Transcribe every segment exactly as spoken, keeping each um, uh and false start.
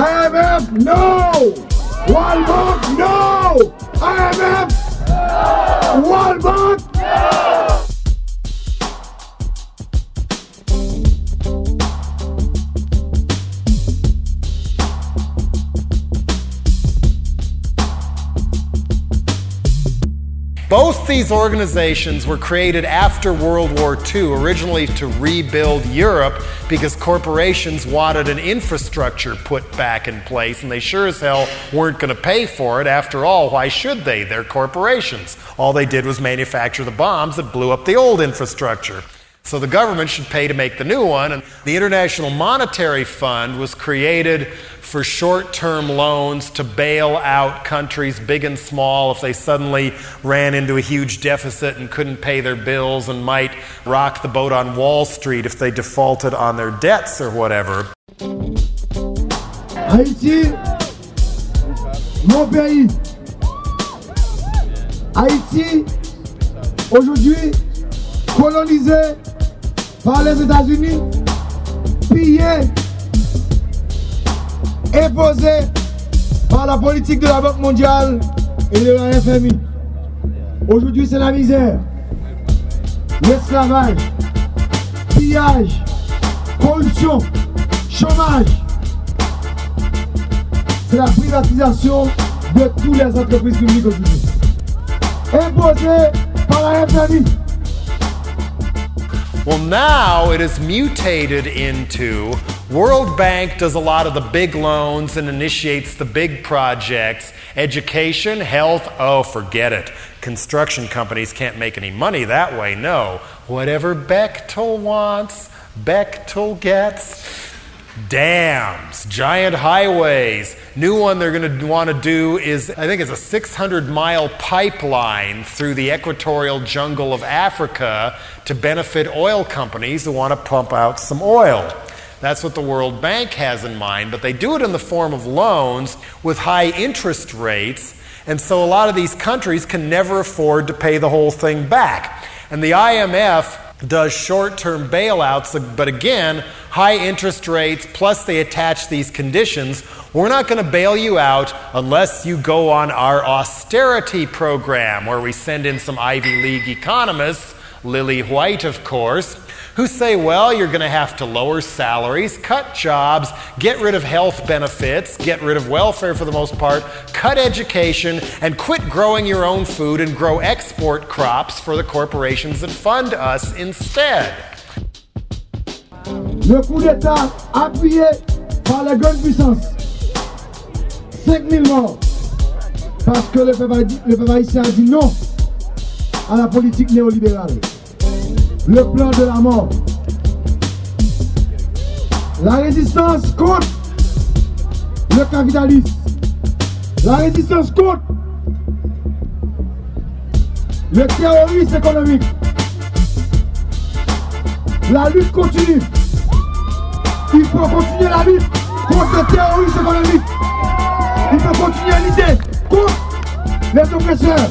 I M F, no! World Bank, no! I M F, World Bank, no! Both these organizations were created after World War Two, originally to rebuild Europe because corporations wanted an infrastructure put back in place, and they sure as hell weren't going to pay for it. After all, why should they? They're corporations. All they did was manufacture the bombs that blew up the old infrastructure. So the government should pay to make the new one. And the International Monetary Fund was created for short-term loans to bail out countries big and small if they suddenly ran into a huge deficit and couldn't pay their bills and might rock the boat on Wall Street if they defaulted on their debts or whatever. Haïti, mon pays. Haïti, aujourd'hui, colonisé par les États-Unis, pillé, imposé par la politique de la Banque mondiale et de la F M I. Aujourd'hui, c'est la misère, l'esclavage, pillage, corruption, chômage. C'est la privatisation de toutes les entreprises publiques aujourd'hui. Imposé par la F M I. Well, now it is mutated into World Bank does a lot of the big loans and initiates the big projects. Education, health, oh, forget it. Construction companies can't make any money that way, no. Whatever Bechtel wants, Bechtel gets. Dams, giant highways. New one they're going to want to do is, I think it's a six hundred mile pipeline through the equatorial jungle of Africa to benefit oil companies who want to pump out some oil. That's what the World Bank has in mind, but they do it in the form of loans with high interest rates, and so a lot of these countries can never afford to pay the whole thing back. And the I M F does short-term bailouts, but again, high interest rates, plus they attach these conditions. We're not going to bail you out unless you go on our austerity program, where we send in some Ivy League economists, Lily White, of course, who say, well, you're going to have to lower salaries, cut jobs, get rid of health benefits, get rid of welfare for the most part, cut education, and quit growing your own food and grow export crops for the corporations that fund us instead. Le coup d'État appuyé par la grande puissance. cinq mille morts. Parce que le peuple, le peuple haïtien a dit non à la politique néolibérale. Le plan de la mort. La résistance contre le capitalisme. La résistance contre le terrorisme économique. La lutte continue. Il faut continuer la lutte contre le terrorisme économique. Il faut continuer à lutter contre les oppresseurs.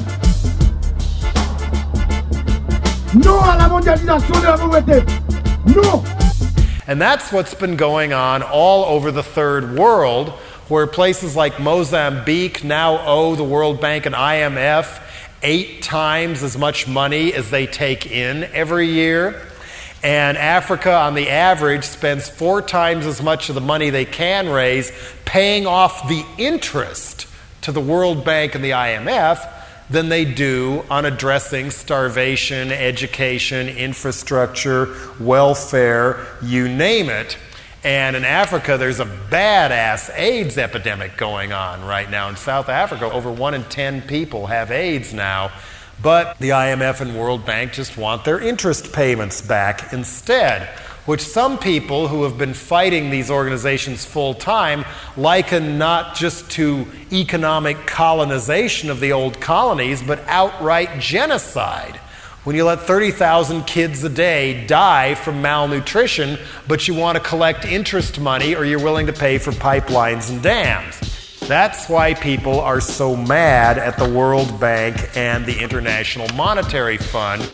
Non à la mondialisation de la pauvreté. Non. And that's what's been going on all over the third world, where places like Mozambique now owe the World Bank and I M F eight times as much money as they take in every year. And Africa, on the average, spends four times as much of the money they can raise paying off the interest to the World Bank and the I M F than they do on addressing starvation, education, infrastructure, welfare, you name it. And in Africa, there's a badass AIDS epidemic going on right now. In South Africa, over one in ten people have AIDS now. But the I M F and World Bank just want their interest payments back instead, which some people who have been fighting these organizations full time liken not just to economic colonization of the old colonies, but outright genocide. When you let thirty thousand kids a day die from malnutrition, but you want to collect interest money or you're willing to pay for pipelines and dams. That's why people are so mad at the World Bank and the International Monetary Fund.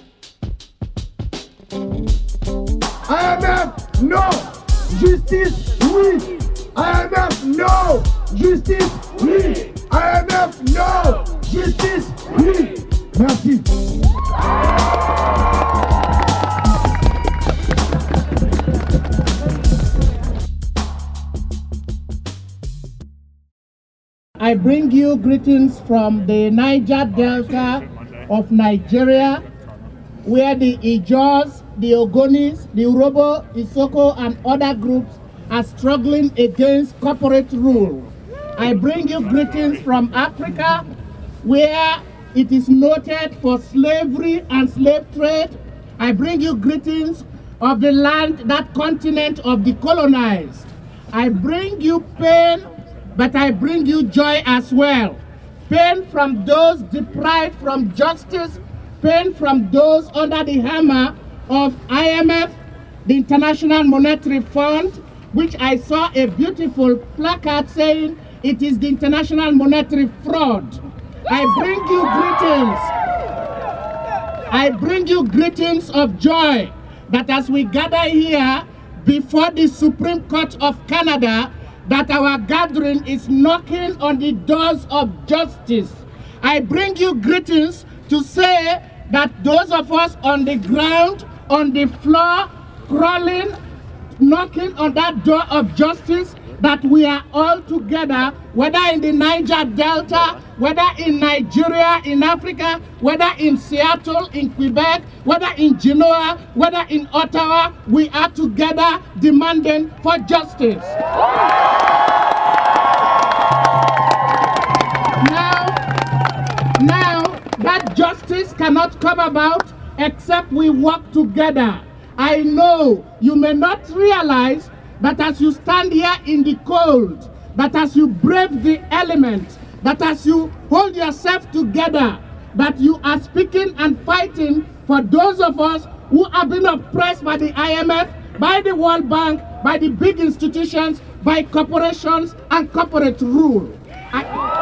I M F, non. Justice, oui. I M F, no! Justice, oui! I M F, no! Justice, oui! Merci. I bring you greetings from the Niger Delta of Nigeria, where the Ijaws, the Ogonis, the Urobo, Isoko, and other groups are struggling against corporate rule. I bring you greetings from Africa, where it is noted for slavery and slave trade. I bring you greetings of the land, that continent of the colonized. I bring you pain, but I bring you joy as well. Pain from those deprived from justice, pain from those under the hammer of I M F, the International Monetary Fund, which I saw a beautiful placard saying it is the International Monetary Fraud. I bring you greetings. I bring you greetings of joy that as we gather here before the Supreme Court of Canada, that our gathering is knocking on the doors of justice. I bring you greetings to say that those of us on the ground, on the floor, crawling, knocking on that door of justice, that we are all together, whether in the Niger Delta, whether in Nigeria, in Africa, whether in Seattle, in Quebec, whether in Genoa, whether in Ottawa, we are together demanding for justice. Now, now, that justice cannot come about except we work together. I know you may not realize that as you stand here in the cold, that as you brave the elements, that as you hold yourself together, that you are speaking and fighting for those of us who have been oppressed by the I M F, by the World Bank, by the big institutions, by corporations and corporate rule. I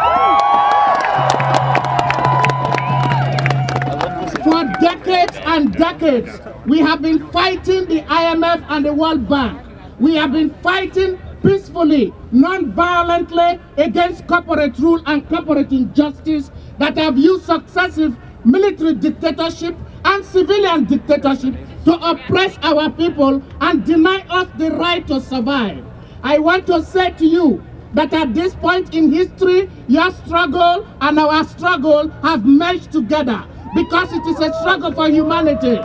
For decades and decades, we have been fighting the I M F and the World Bank. We have been fighting peacefully, non-violently against corporate rule and corporate injustice that have used successive military dictatorship and civilian dictatorship to oppress our people and deny us the right to survive. I want to say to you that at this point in history, your struggle and our struggle have merged together because it is a struggle for humanity.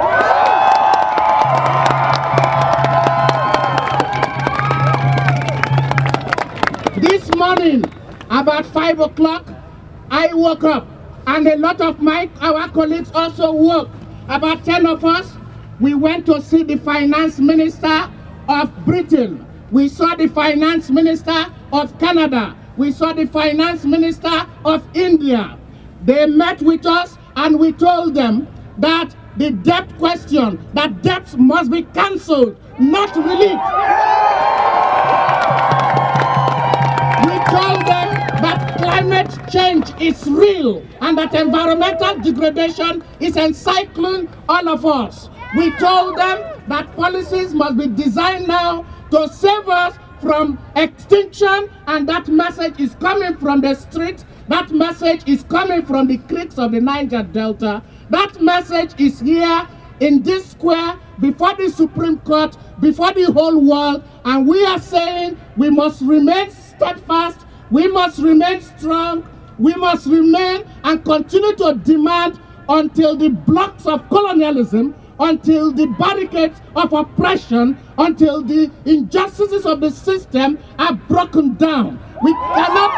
This morning, about five o'clock, I woke up, and a lot of my our colleagues also woke. About ten of us, we went to see the finance minister of Britain. We saw the finance minister of Canada. We saw the finance minister of India. They met with us, and we told them that the debt question, that debts must be cancelled, not relieved. Told them that climate change is real and that environmental degradation is encircling all of us. We told them that policies must be designed now to save us from extinction, and that message is coming from the street. That message is coming from the creeks of the Niger Delta. That message is here in this square before the Supreme Court, before the whole world, and we are saying we must remain steadfast, we must remain strong, we must remain and continue to demand until the blocks of colonialism, until the barricades of oppression, until the injustices of the system are broken down. We cannot,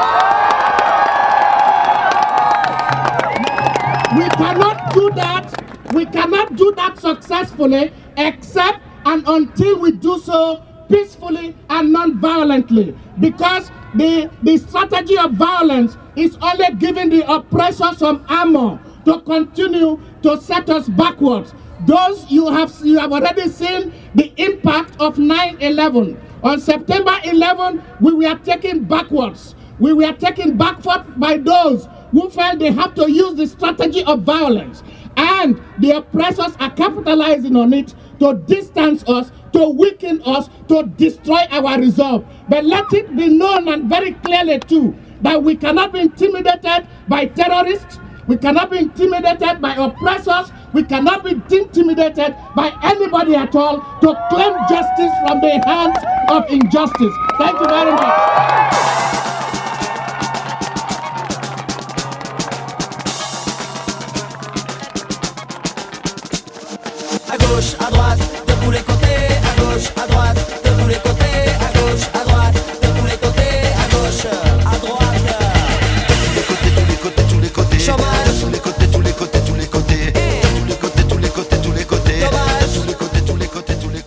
we cannot do that, we cannot do that successfully except and until we do so peacefully and non-violently, because the, the strategy of violence is only giving the oppressor some ammo to continue to set us backwards. Those you have, you have already seen the impact of nine eleven. On September eleventh, we were taken backwards. We were taken backward by those who felt they have to use the strategy of violence. And the oppressors are capitalizing on it to distance us, to weaken us, to destroy our resolve. But let it be known and very clearly too, that we cannot be intimidated by terrorists, we cannot be intimidated by oppressors, we cannot be intimidated by anybody at all to claim justice from the hands of injustice. Thank you very much. À gauche, à droite, de tous les côtés, à gauche, à droite, de tous les côtés, à gauche, à droite, de tous les côtés, à gauche, à droite. Tous les côtés, tous les côtés, tous les côtés. Chômage. Tous les côtés, tous les côtés, tous les côtés. Tous les côtés, tous les côtés, tous les côtés. Chômage. Tous les côtés, tous les côtés, tous les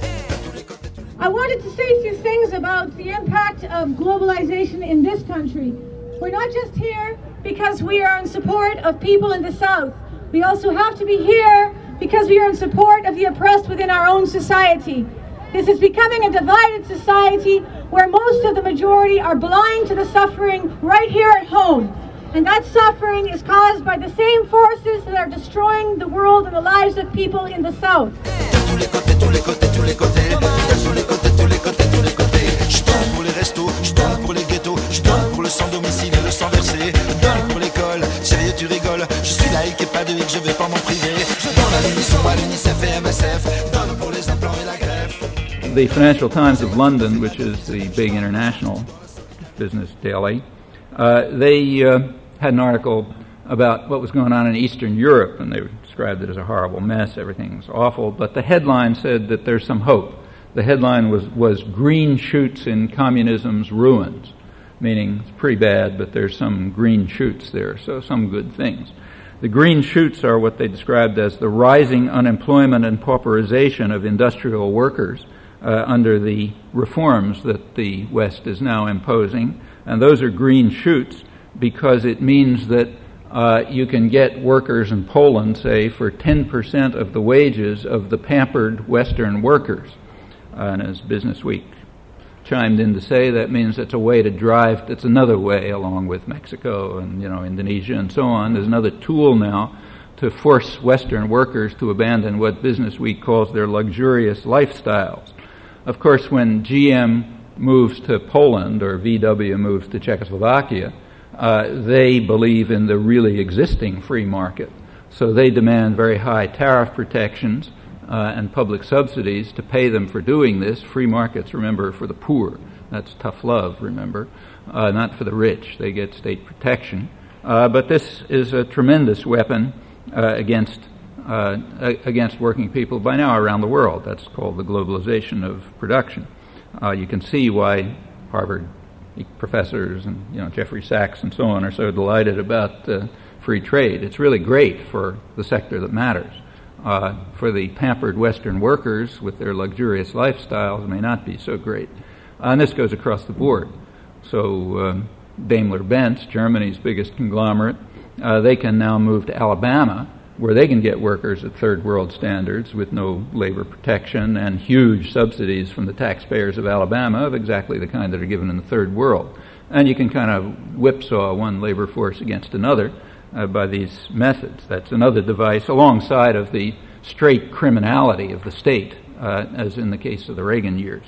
côtés. I wanted to say a few things about the impact of globalization in this country. We're not just here because we are in support of people in the South. We also have to be here because we are in support of the oppressed within our own society. This is becoming a divided society where most of the majority are blind to the suffering right here at home. And that suffering is caused by the same forces that are destroying the world and the lives of people in the South. Tous les côtés, tous les côtés, tous les côtés. Tous les côtés, tous les côtés, tous les côtés. Je donne pour les restos, je donne pour les ghettos, je donne pour le sans domicile et le sans versé. Je donne pour l'école, sérieux tu rigoles. Je suis laïque et pas de hic, je vais pas m'en priver. Je donne à l'unisson, à l'UNICEF et M S F. Je donne pour les implants et la greffe. The Financial Times of London, which is the big international business daily, uh, they uh, had an article about what was going on in Eastern Europe, and they described it as a horrible mess. Everything was awful, but the headline said that there's some hope. The headline was, was Green Shoots in Communism's Ruins, meaning it's pretty bad, but there's some green shoots there, so some good things. The green shoots are what they described as the rising unemployment and pauperization of industrial workers uh, under the reforms that the West is now imposing, and those are green shoots because it means that Uh, you can get workers in Poland, say, for ten percent of the wages of the pampered Western workers. Uh, and as Business Week chimed in to say, that means it's a way to drive, it's another way, along with Mexico and, you know, Indonesia and so on. There's another tool now to force Western workers to abandon what Business Week calls their luxurious lifestyles. Of course, when G M moves to Poland or V W moves to Czechoslovakia, Uh, they believe in the really existing free market. So they demand very high tariff protections uh, and public subsidies to pay them for doing this. Free markets, remember, for the poor. That's tough love, remember, uh, not for the rich. They get state protection. Uh, but this is a tremendous weapon uh, against uh, against working people by now around the world. That's called the globalization of production. Uh, you can see why Harvard professors and, you know, Jeffrey Sachs and so on are so delighted about uh, free trade. It's really great for the sector that matters. Uh, for the pampered Western workers with their luxurious lifestyles, it may not be so great. Uh, and this goes across the board. So um, Daimler-Benz, Germany's biggest conglomerate, uh, they can now move to Alabama, where they can get workers at third world standards with no labor protection and huge subsidies from the taxpayers of Alabama of exactly the kind that are given in the third world. And you can kind of whipsaw one labor force against another uh, by these methods. That's another device alongside of the straight criminality of the state, uh, as in the case of the Reagan years.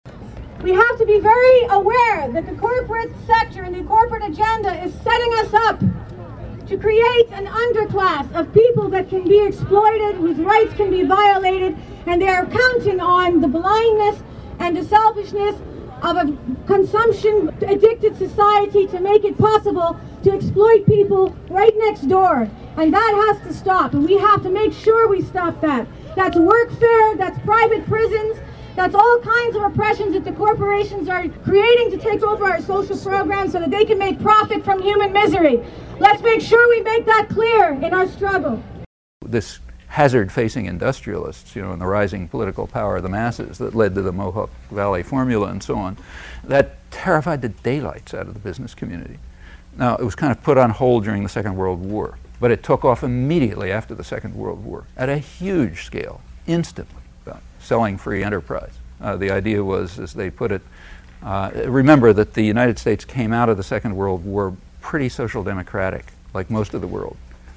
We have to be very aware that the corporate sector and the corporate agenda is setting us up to create an underclass of people that can be exploited, whose rights can be violated, and they are counting on the blindness and the selfishness of a consumption-addicted society to make it possible to exploit people right next door. And that has to stop, and we have to make sure we stop that. That's workfare, that's private prisons, that's all kinds of oppressions that the corporations are creating to take over our social programs so that they can make profit from human misery. Let's make sure we make that clear in our struggle. This hazard-facing industrialists, you know, and the rising political power of the masses that led to the Mohawk Valley formula and so on, that terrified the daylights out of the business community. Now, it was kind of put on hold during the Second World War, but it took off immediately after the Second World War at a huge scale, instantly. Selling free enterprise. Uh, the idea was, as they put it, uh, remember that the United States came out of the Second World War pretty social democratic, like most of the world.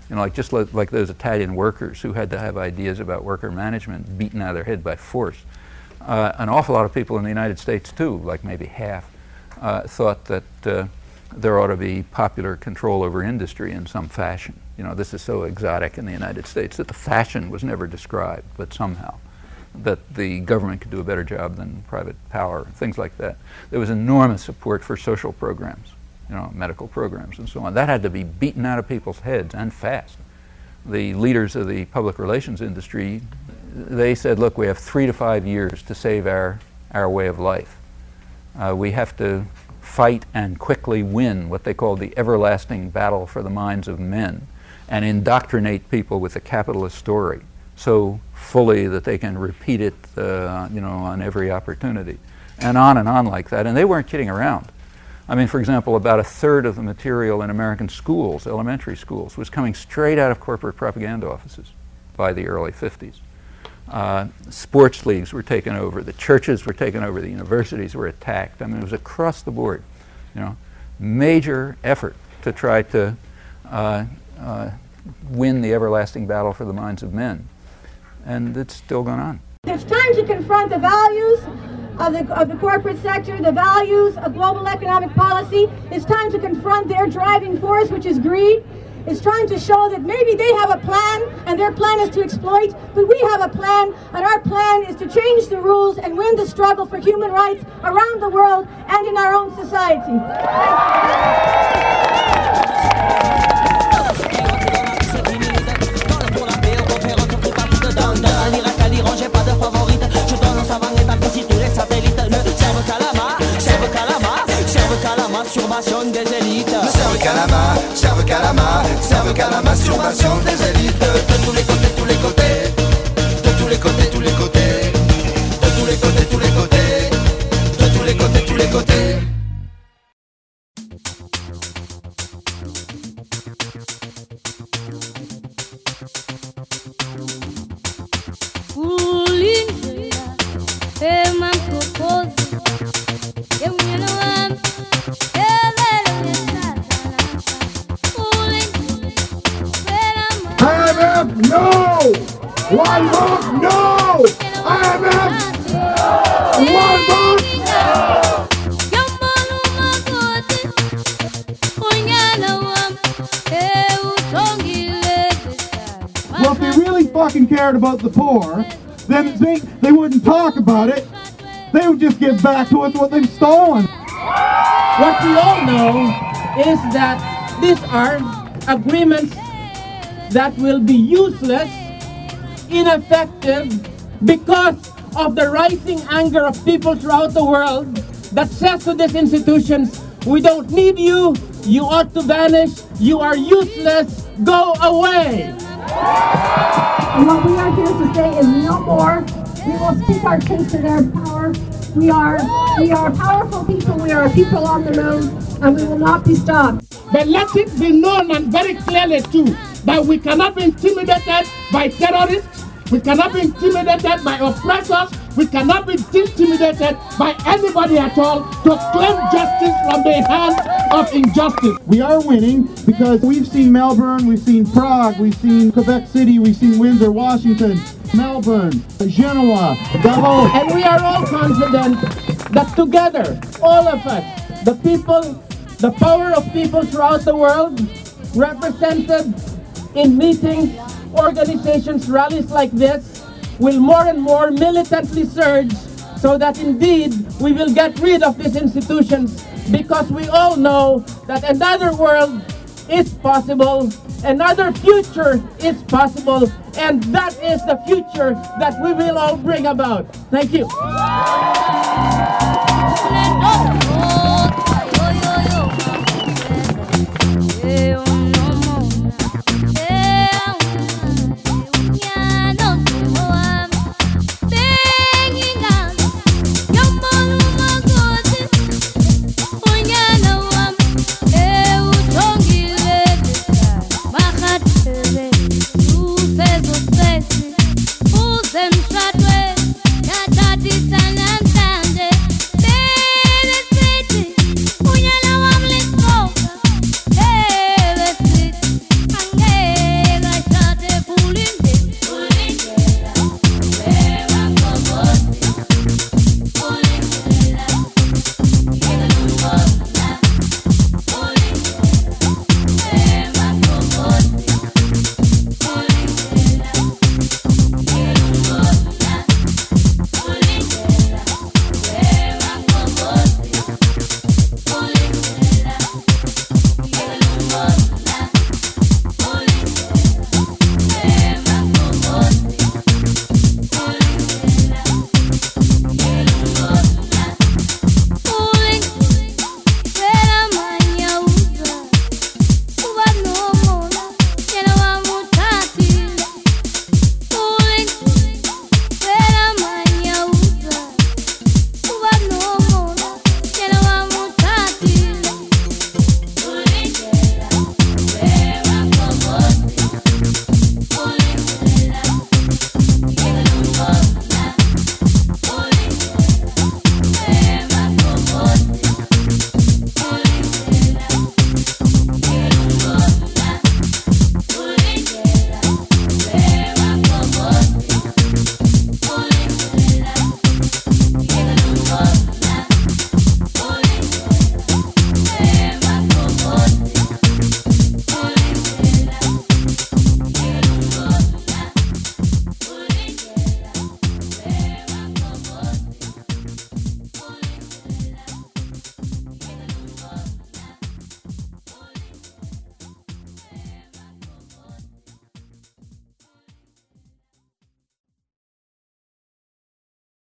You know, like just like, like those Italian workers who had to have ideas about worker management beaten out of their head by force. Uh, an awful lot of people in the United States too, like maybe half, uh, thought that uh, there ought to be popular control over industry in some fashion. You know, this is so exotic in the United States that the fashion was never described, but somehow that the government could do a better job than private power, things like that. There was enormous support for social programs, you know, medical programs and so on. That had to be beaten out of people's heads, and fast. The leaders of the public relations industry, they said, look, we have three to five years to save our, our way of life. Uh, we have to fight and quickly win what they called the everlasting battle for the minds of men, and indoctrinate people with the capitalist story so fully that they can repeat it, uh, you know, on every opportunity, and on and on like that. And they weren't kidding around. I mean, for example, about a third of the material in American schools, elementary schools, was coming straight out of corporate propaganda offices by the early fifties. Uh, sports leagues were taken over, the churches were taken over, the universities were attacked. I mean, it was across the board, you know, major effort to try to uh, uh, win the everlasting battle for the minds of men. And it's still going on. It's time to confront the values of the, of the corporate sector, the values of global economic policy. It's time to confront their driving force, which is greed. It's trying to show that maybe they have a plan and their plan is to exploit, but we have a plan, and our plan is to change the rules and win the struggle for human rights around the world and in our own society. Masturbation des élites. Serve Calama, serve Calama, serve Calama, masturbation des élites. De tous les côtés, tous les côtés. De tous les côtés, tous les côtés. De tous les côtés, tous les côtés. De tous les côtés, tous les côtés. No! One more, no! I M F! One more, well, if they really fucking cared about the poor, then they, they wouldn't talk about it. They would just give back to us what they've stolen. What we all know is that these are agreements that will be useless, ineffective, because of the rising anger of people throughout the world that says to these institutions, we don't need you, you ought to vanish, you are useless, go away. And what we are here to say is no more. We will speak our truth to their power. We are, we are powerful people, we are people on the move, and we will not be stopped. But let it be known, and very clearly too, that we cannot be intimidated by terrorists, we cannot be intimidated by oppressors, we cannot be intimidated by anybody at all to claim justice from the hands of injustice. We are winning because we've seen Melbourne, we've seen Prague, we've seen Quebec City, we've seen Windsor, Washington, Melbourne, Genoa, Davos. And we are all confident that together, all of us, the people, the power of people throughout the world, represented in meetings, organizations, rallies like this, will more and more militantly surge so that indeed we will get rid of these institutions, because we all know that another world is possible, another future is possible, and that is the future that we will all bring about. Thank you.